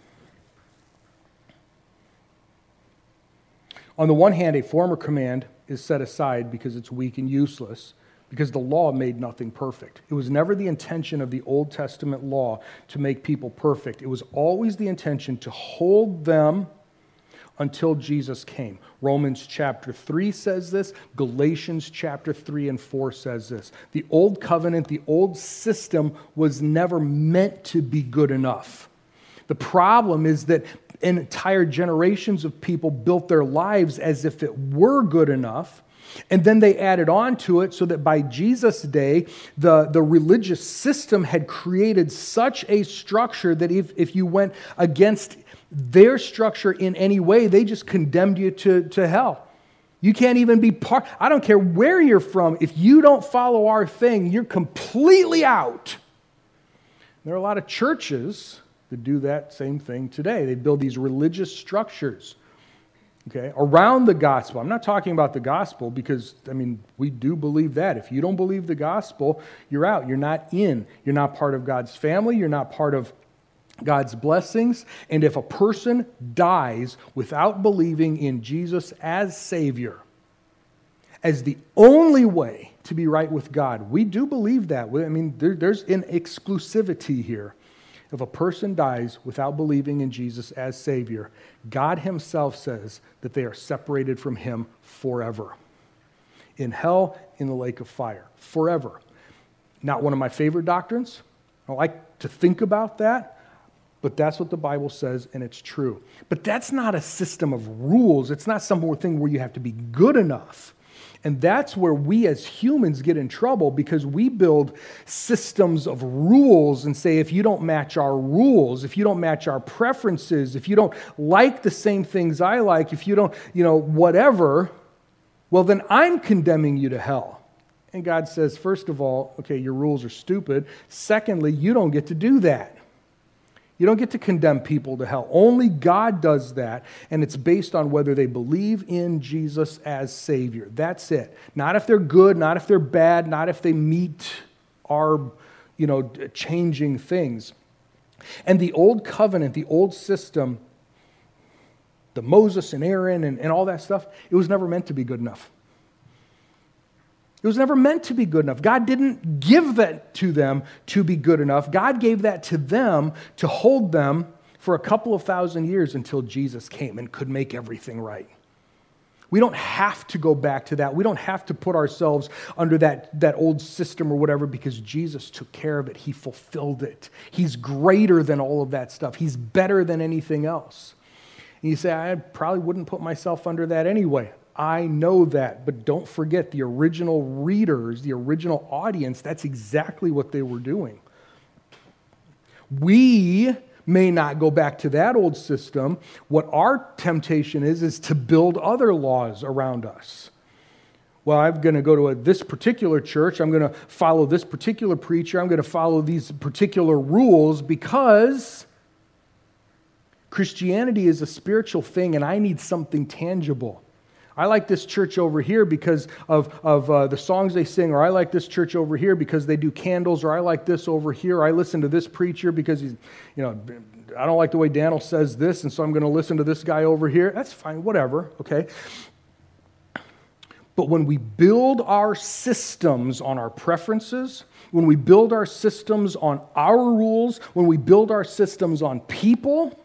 On the one hand, a former command is set aside because it's weak and useless, because the law made nothing perfect. It was never the intention of the Old Testament law to make people perfect. It was always the intention to hold them until Jesus came. Romans chapter three says this. Galatians chapter three and four says this. The old covenant, the old system was never meant to be good enough. The problem is that entire generations of people built their lives as if it were good enough, and then they added on to it so that by Jesus' day, the, the religious system had created such a structure that if, if you went against their structure in any way, they just condemned you to, to hell. You can't even be part. I don't care where you're from. If you don't follow our thing, you're completely out. There are a lot of churches that do that same thing today. They build these religious structures, okay, around the gospel. I'm not talking about the gospel because, I mean, we do believe that. If you don't believe the gospel, you're out. You're not in. You're not part of God's family. You're not part of God's blessings. And if a person dies without believing in Jesus as Savior, as the only way to be right with God, we do believe that. I mean, there, there's an exclusivity here. If a person dies without believing in Jesus as Savior, God himself says that they are separated from him forever. In hell, in the lake of fire, forever. Not one of my favorite doctrines. I like to think about that, but that's what the Bible says, and it's true. But that's not a system of rules. It's not some thing where you have to be good enough. And that's where we as humans get in trouble, because we build systems of rules and say, if you don't match our rules, if you don't match our preferences, if you don't like the same things I like, if you don't, you know, whatever, well, then I'm condemning you to hell. And God says, first of all, okay, your rules are stupid. Secondly, you don't get to do that. You don't get to condemn people to hell. Only God does that, and it's based on whether they believe in Jesus as Savior. That's it. Not if they're good, not if they're bad, not if they meet our, you know, changing things. And the old covenant, the old system, the Moses and Aaron and, and all that stuff, it was never meant to be good enough. It was never meant to be good enough. God didn't give that to them to be good enough. God gave that to them to hold them for a couple of thousand years until Jesus came and could make everything right. We don't have to go back to that. We don't have to put ourselves under that, that old system or whatever, because Jesus took care of it. He fulfilled it. He's greater than all of that stuff. He's better than anything else. And you say, I probably wouldn't put myself under that anyway. I know that, but don't forget the original readers, the original audience, that's exactly what they were doing. We may not go back to that old system. What our temptation is, is to build other laws around us. Well, I'm going to go to a, this particular church. I'm going to follow this particular preacher. I'm going to follow these particular rules because Christianity is a spiritual thing and I need something tangible. I like this church over here because of, of uh, the songs they sing, or I like this church over here because they do candles, or I like this over here. Or I listen to this preacher because he's, you know, I don't like the way Daniel says this, and so I'm going to listen to this guy over here. That's fine, whatever, okay? But when we build our systems on our preferences, when we build our systems on our rules, when we build our systems on people,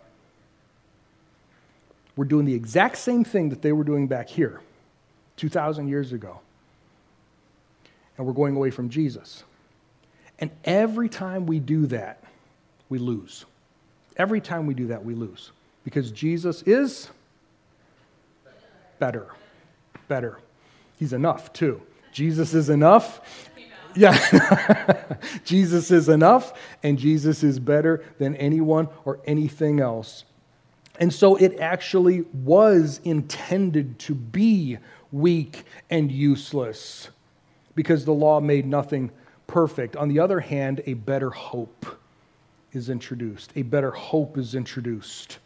we're doing the exact same thing that they were doing back here two thousand years ago. And we're going away from Jesus. And every time we do that, we lose. Every time we do that, we lose. Because Jesus is better. Better. He's enough, too. Jesus is enough. Yeah. Jesus is enough, and Jesus is better than anyone or anything else. And so it actually was intended to be weak and useless because the law made nothing perfect. On the other hand, a better hope is introduced. A better hope is introduced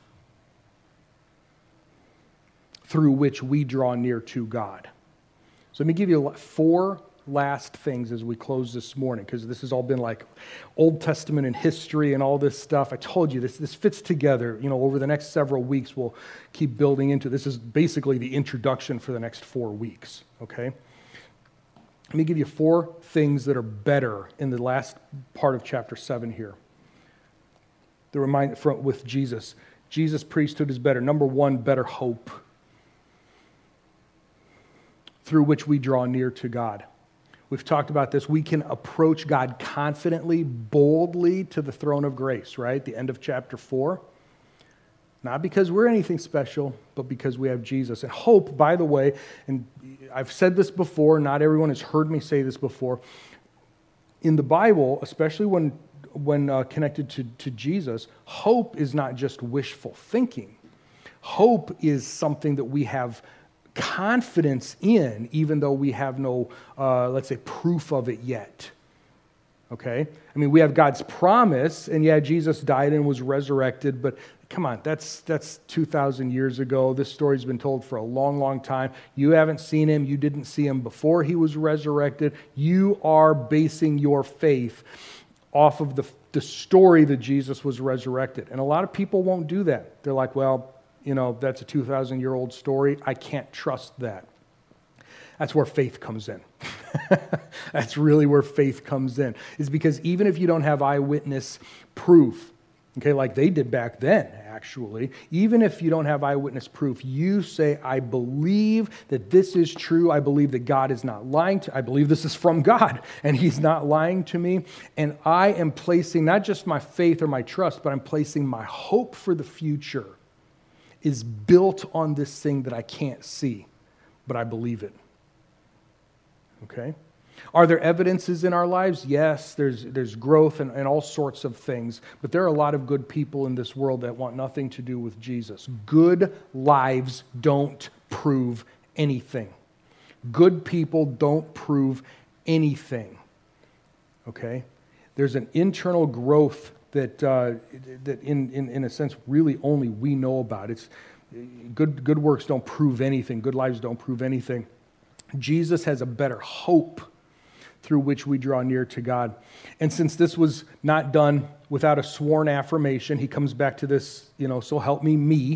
through which we draw near to God. So let me give you four last things as we close this morning, because this has all been like Old Testament and history and all this stuff. I told you this this fits together. You know, over the next several weeks, we'll keep building into this. Is basically the introduction for the next four weeks. Okay. Let me give you four things that are better in the last part of chapter seven here. The remind from with Jesus, Jesus' priesthood is better. Number one, better hope, through which we draw near to God. We've talked about this. We can approach God confidently, boldly to the throne of grace, right? The end of chapter four. Not because we're anything special, but because we have Jesus. And hope, by the way, and I've said this before, not everyone has heard me say this before. In the Bible, especially when, when uh, connected to, to Jesus, hope is not just wishful thinking. Hope is something that we have confidence in, even though we have no, uh, let's say, proof of it yet. Okay? I mean, we have God's promise, and yeah, Jesus died and was resurrected, but come on, that's that's two thousand years ago. This story's been told for a long, long time. You haven't seen him. You didn't see him before he was resurrected. You are basing your faith off of the, the story that Jesus was resurrected. And a lot of people won't do that. They're like, well, you know, that's a two thousand year old story. I can't trust that. That's where faith comes in. That's really where faith comes in. Is because even if you don't have eyewitness proof, okay, like they did back then, actually, even if you don't have eyewitness proof, you say, I believe that this is true. I believe that God is not lying to, I believe this is from God, and he's not lying to me. And I am placing not just my faith or my trust, but I'm placing my hope for the future is built on this thing that I can't see, but I believe it. Okay? Are there evidences in our lives? Yes, there's there's growth and, and all sorts of things, but there are a lot of good people in this world that want nothing to do with Jesus. Good lives don't prove anything. Good people don't prove anything. Okay? There's an internal growth that uh, that in, in in a sense really only we know about. It's good good works don't prove anything. Good lives don't prove anything. Jesus has a better hope through which we draw near to God. And since this was not done without a sworn affirmation, he comes back to this, you know, so help me, me.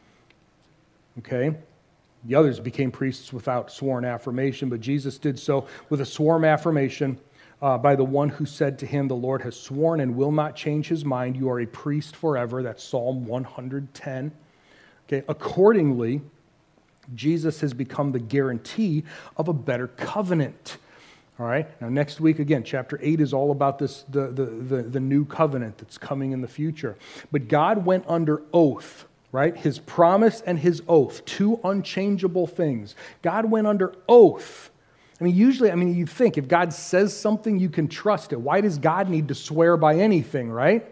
Okay? The others became priests without sworn affirmation, but Jesus did so with a sworn affirmation uh, by the one who said to him, the Lord has sworn and will not change his mind. You are a priest forever. That's Psalm one hundred ten. Okay? Accordingly, Jesus has become the guarantee of a better covenant. All right. Now, next week, again, chapter eight is all about this, the, the, the, the new covenant that's coming in the future. But God went under oath, right? His promise and his oath, two unchangeable things. God went under oath. I mean, usually, I mean, you'd think if God says something, you can trust it. Why does God need to swear by anything, right?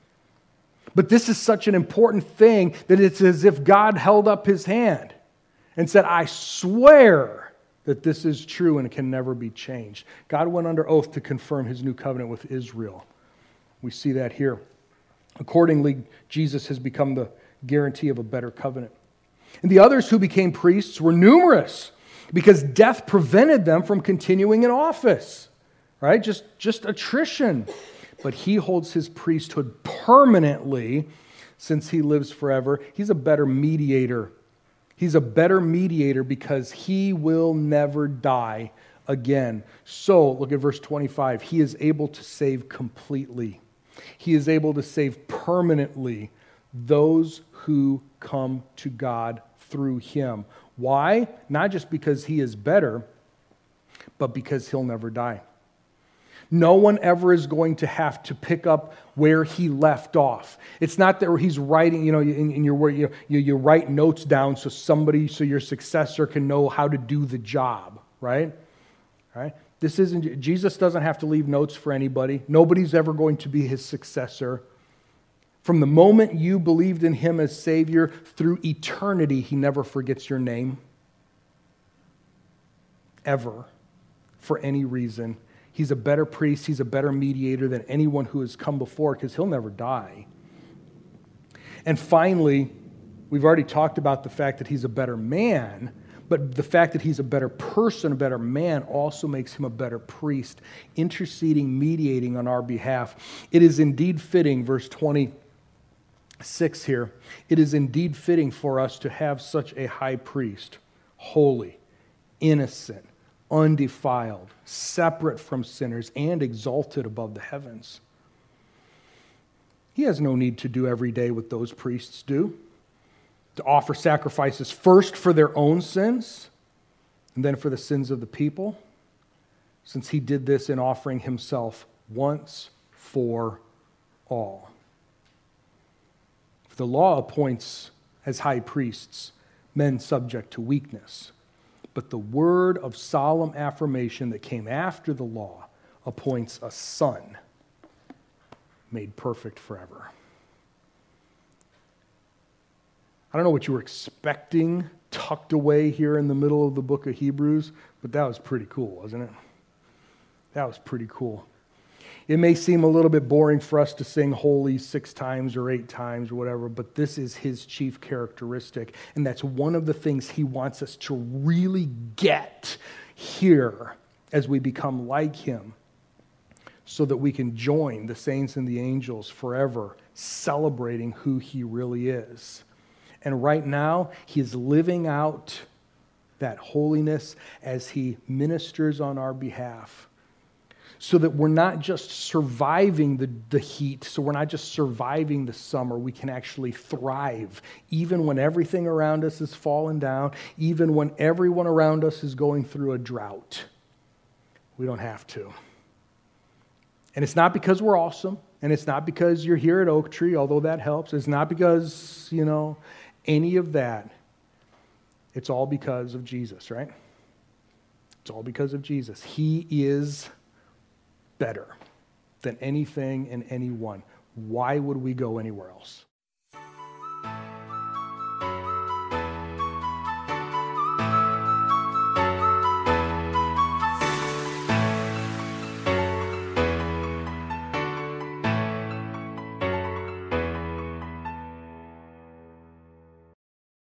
But this is such an important thing that it's as if God held up his hand and said, I swear that this is true and it can never be changed. God went under oath to confirm his new covenant with Israel. We see that here. Accordingly, Jesus has become the guarantee of a better covenant. And the others who became priests were numerous because death prevented them from continuing in office, right? Just, just attrition. But he holds his priesthood permanently since he lives forever. He's a better mediator. He's a better mediator because he will never die again. So, look at verse twenty-five. He is able to save completely. He is able to save permanently those who come to God through him. Why? Not just because he is better, but because he'll never die. No one ever is going to have to pick up where he left off. It's not that he's writing, you know, in, in your you, you you write notes down so somebody, so your successor can know how to do the job, right? Right? This isn't, Jesus doesn't have to leave notes for anybody. Nobody's ever going to be his successor. From the moment you believed in him as Savior through eternity, he never forgets your name. Ever. For any reason. He's a better priest. He's a better mediator than anyone who has come before because he'll never die. And finally, we've already talked about the fact that he's a better man, but the fact that he's a better person, a better man, also makes him a better priest, interceding, mediating on our behalf. It is indeed fitting, verse twenty-six here, it is indeed fitting for us to have such a high priest, holy, innocent, undefiled, separate from sinners, and exalted above the heavens. He has no need to do every day what those priests do, to offer sacrifices first for their own sins and then for the sins of the people, since he did this in offering himself once for all. The law appoints as high priests men subject to weakness, but the word of solemn affirmation that came after the law appoints a son made perfect forever. I don't know what you were expecting tucked away here in the middle of the book of Hebrews, but that was pretty cool, wasn't it? That was pretty cool. It may seem a little bit boring for us to sing holy six times or eight times or whatever, but this is his chief characteristic, and that's one of the things he wants us to really get here as we become like him, so that we can join the saints and the angels forever, celebrating who he really is. And right now, he is living out that holiness as he ministers on our behalf, so that we're not just surviving the, the heat, so we're not just surviving the summer. We can actually thrive, even when everything around us is falling down, even when everyone around us is going through a drought. We don't have to. And it's not because we're awesome, and it's not because you're here at Oak Tree, although that helps. It's not because, you know, any of that. It's all because of Jesus, right? It's all because of Jesus. He is better than anything and anyone. Why would we go anywhere else?